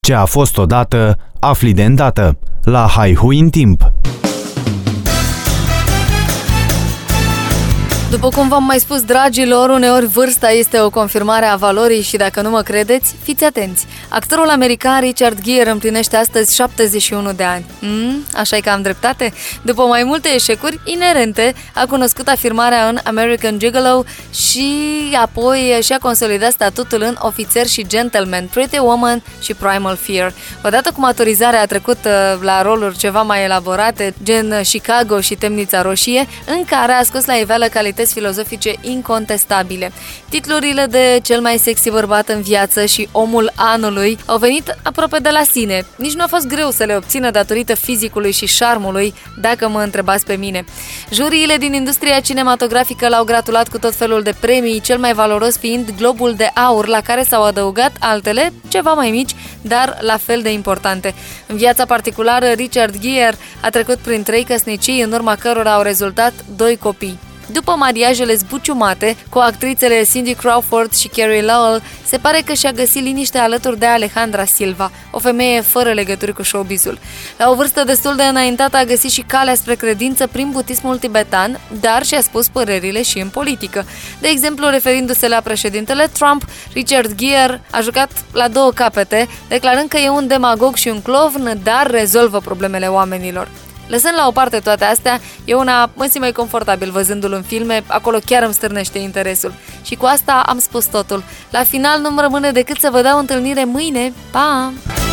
Ce a fost odată, afli de îndată. La Haihui în timp. După cum v-am mai spus, dragilor, uneori vârsta este o confirmare a valorii și dacă nu mă credeți, fiți atenți. Actorul american Richard Gere împlinește astăzi 71 de ani. Așa-i că am dreptate? După mai multe eșecuri inerente, a cunoscut afirmarea în American Gigolo și apoi și-a consolidat statutul în Ofițer și Gentleman, Pretty Woman și Primal Fear. Odată cu maturizarea a trecut la roluri ceva mai elaborate, gen Chicago și Temnița Roșie, în care a scos la iveală calități filozofice incontestabile. Titlurile de cel mai sexy bărbat în viață și omul anului au venit aproape de la sine. Nici nu a fost greu să le obțină datorită fizicului și șarmului, dacă mă întrebați pe mine. Juriile din industria cinematografică l-au gratulat cu tot felul de premii, cel mai valoros fiind Globul de Aur, la care s-au adăugat altele, ceva mai mici, dar la fel de importante. În viața particulară, Richard Gere a trecut prin 3 căsnicii, în urma cărora au rezultat 2 copii. După mariajele zbuciumate cu actrițele Cindy Crawford și Carrie Lowell, se pare că și-a găsit liniște alături de Alejandra Silva, o femeie fără legături cu showbizul. La o vârstă destul de înaintată a găsit și calea spre credință prin budismul tibetan, dar și-a spus părerile și în politică. De exemplu, referindu-se la președintele Trump, Richard Gere a jucat la 2 capete, declarând că e un demagog și un clovn, dar rezolvă problemele oamenilor. Lăsând la o parte toate astea, eu mă simt mai confortabil văzându-l în filme, acolo chiar îmi stârnește interesul. Și cu asta am spus totul. La final nu-mi rămâne decât să vă dau întâlnire mâine. Pa!